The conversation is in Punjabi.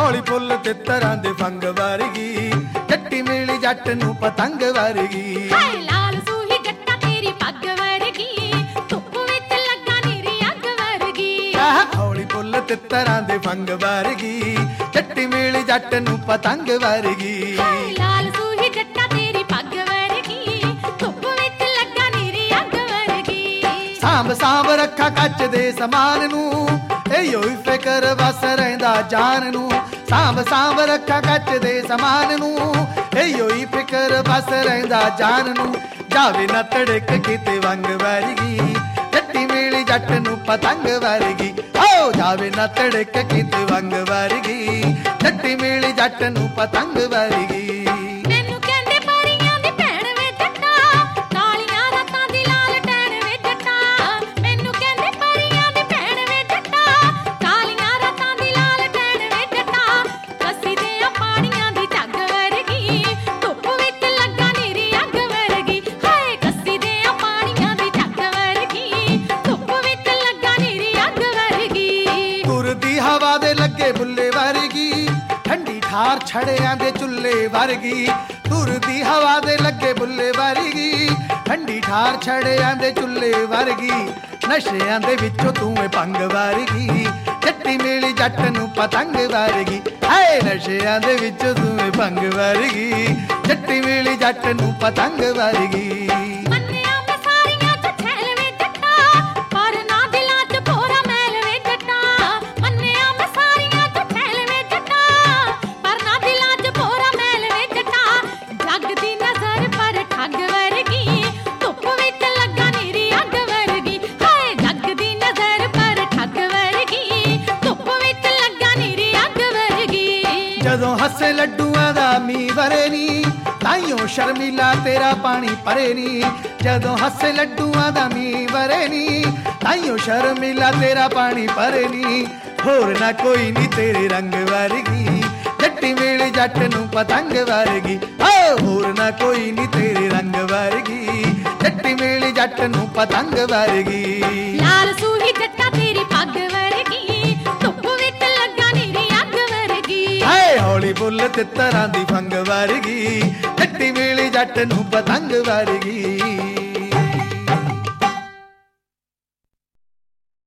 ਹੌਲੀ ਫੁੱਲ ਤਿੱਤਰਾਂ ਦੇ ਫੰਗ ਵਰਗੀ, ਜੱਟੀ ਮਿਲੀ ਜੱਟ ਨੂੰ ਪਤੰਗ ਵਰਗੀ। ਹਾਏ ਲਾਲ ਸੂਹੀ ਜੱਟਾ ਤੇਰੀ ਪੱਗ ਵਰਗੀ, ਧੁੱਪ ਵਿੱਚ ਲੱਗਾ ਨੀਰੀ ਅੱਗ ਵਰਗੀ। ਹੌਲੀ ਫੁੱਲ ਤਿੱਤਰਾਂ ਦੇ ਫੰਗ ਵਰਗੀ, ਜੱਟੀ ਮਿਲੀ ਜੱਟ ਨੂੰ ਪਤੰਗ ਵਰਗੀ। ਹਾਏ ਲਾਲ ਸੂਹੀ ਜੱਟਾ ਤੇਰੀ ਪੱਗ ਵਰਗੀ, ਧੁੱਪ ਵਿੱਚ ਲੱਗਾ ਨੀਰੀ ਅੱਗ ਵਰਗੀ। ਸਾਂਭ ਸਾਂਭ ਰੱਖਾ ਕੱਚ ਦੇ ਸਮਾਨ ਨੂੰ, ਇਹੋ ਹੀ ਫਿਕਰ ਵਸ ਰਹਿੰਦਾ ਜਾਨ ਨੂੰ। ਸਾਂਭ ਸਾਂਭ ਰੱਖਾ ਕੱਚ ਦੇ ਸਮਾਨ ਨੂੰ, ਇਹੋ ਹੀ ਫਿਕਰ ਵਸ ਰਹਿੰਦਾ ਜਾਨ ਨੂੰ। ਜਾਵੇ ਨਾ ਤੜਕ ਕਿਤੇ ਵੰਗ ਵਰਗੀ, ਜੱਟੀ ਮਿਲੀ ਜੱਟ ਨੂੰ ਪਤੰਗ ਵਰਗੀ। ਓ ਜਾਵੇ ਨਾ ਤੜਕ ਕਿਤੇ ਵੰਗ ਵਰਗੀ, ਜੱਟੀ ਮਿਲੀ ਜੱਟ ਨੂੰ ਪਤੰਗ ਵਰਗੀ। ਮੈਨੂੰ ਕਹਿੰਦੇ ਪਰੀਆਂ ਦੀ ਭੈਣ ਵੇ ਜੱਟਾ, ਕਾਲੀਆਂ ਰਾਤਾਂ ਦੀ ਲਾਲ ਟੈਣ ਵੇ ਜੱਟਾ। ਮੈਨੂੰ ਕਹਿੰਦੇ ਪਰੀਆਂ ਦੀ ਭੈਣ ਵੇ ਜੱਟਾ, ਕਾਲੀਆਂ ਰਾਤਾਂ ਦੀ ਲਾਲ ਟੈਣ ਵੇ ਜੱਟਾ। ਕੱਸੀ ਦੇ ਆ ਪਾਣੀਆਂ ਦੀ ਝੱਗ ਵਰਗੀ, ਧੁੱਪ ਵਿੱਚ ਲੱਗਾ ਨੀਰੀ ਅੱਗ ਵਰਗੀ। ਹਾਏ ਕੱਸੀ ਦੇ ਆ ਪਾਣੀਆਂ ਦੀ ਝੱਗ ਵਰਗੀ, ਧੁੱਪ ਵਿੱਚ ਲੱਗਾ ਨੀਰੀ ਅੱਗ ਵਰਗੀ। ਤੁਰਦੀ ਹਵਾ ਦੇ ਲੱਗੇ ਬੁੱਲੇ ਵਰਗੀ, ਠੰਡੀ ਠਾਰ ਛੜਿਆਂ ਦੇ ਚੁੱਲ੍ਹੇ ਵਰਗੀ। ਤੁਰਦੀ ਹਵਾ ਦੇ ਲੱਗੇ ਬੁੱਲੇ ਵਰਗੀ, ਠੰਡੀ ਠਾਰ ਛੜਿਆਂ ਦੇ ਚੁੱਲ੍ਹੇ ਵਰਗੀ। ਨਸ਼ਿਆਂ ਦੇ ਵਿੱਚੋਂ ਤੂੰ ਏ ਭੰਗ ਵਰਗੀ, ਜੱਟੀ ਮਿਲੀ ਜੱਟ ਨੂੰ ਪਤੰਗ ਵਰਗੀ। ਹਾਏ ਨਸ਼ਿਆਂ ਦੇ ਵਿੱਚੋਂ ਤੂੰ ਏ ਭੰਗ ਵਰਗੀ, ਜੱਟੀ ਮਿਲੀ ਜੱਟ ਨੂੰ ਪਤੰਗ ਵਰਗੀ। ਮੰਨਿਆ ਮੈਂ ਸਾਰੀਆਂ ਚ ਛੈਲ ਵੇ ਜੱਟਾ, ਪਰ ਨਾ ਦਿਲਾਂ ਚ ਭੋਰਾ ਮੈਲ ਵੇ ਜੱਟਾ। ਮੰਨਿਆ ਮੈਂ ਸਾਰੀਆਂ ਚ ਛੈਲ ਵੇ ਜੱਟਾ, ਪਰ ਨਾ ਦਿਲਾਂ ਚ ਭੋਰਾ ਮੈਲ ਵੇ ਜੱਟਾ। ਜੱਗ ਦੀ ਨਜ਼ਰ ਪਰ ਠੱਗ ਵਰਗੀ, ਧੁੱਪ ਵਿੱਚ ਲੱਗਾ ਨੀਰੀ ਅੱਗ ਵਰਗੀ। ਹਾਏ ਜੱਗ ਦੀ ਨਜ਼ਰ ਪਰ ਠੱਗ ਵਰਗੀ, ਧੁੱਪ ਵਿੱਚ ਲੱਗਾ ਨੀਰੀ ਅੱਗ ਵਰਗੀ। ਜਦੋਂ ਹੱਸੇ ਲੱਡੂਆਂ ਦਾ ਮੀਂਹ ਵਰੇ ਨੀ, ਤਾਈਓ ਸ਼ਰਮੀਲਾ ਤੇਰਾ ਪਾਣੀ ਭਰੇ ਨੀ। ਜਦੋਂ ਹੱਸੇ ਲੱਡੂਆਂ ਦਾ ਮੀਂਹ ਵਰੇ ਨੀ, ਤਾਈਓ ਸ਼ਰਮੀਲਾ ਤੇਰਾ ਪਾਣੀ ਭਰੇ ਨੀ। ਹੋਰ ਨਾ ਕੋਈ ਨੀ ਤੇਰੇ ਰੰਗ ਵਰਗੀ, ਜੱਟੀ ਮਿਲੀ ਜੱਟ ਨੂੰ ਪਤੰਗ ਵਰਗੀ। ਹੋਰ ਨਾ ਕੋਈ ਨੀ ਤੇਰੇ ਰੰਗ ਵਰਗੀ, ਜੱਟੀ ਮਿਲੀ ਜੱਟ ਨੂੰ ਪਤੰਗ ਵਰਗੀ। ਲਾਲ ਸੂਹੀ ਜੱਟਾ ਤੇਰੀ ਪੱਗ ਵਰਗੀ, ਧੁੱਪ ਵਿੱਚ ਲੱਗਾ ਨੀਰੀ ਅੱਗ ਵਰਗੀ। ਹਾਏ ਹੌਲੀ ਫੁੱਲ ਤਿੱਤਰਾਂ ਦੀ ਫੰਗ ਵਰਗੀ, ਜੱਟੀ ਮਿਲੀ ਜੱਟ ਨੂੰ ਪਤੰਗ ਵਰਗੀ।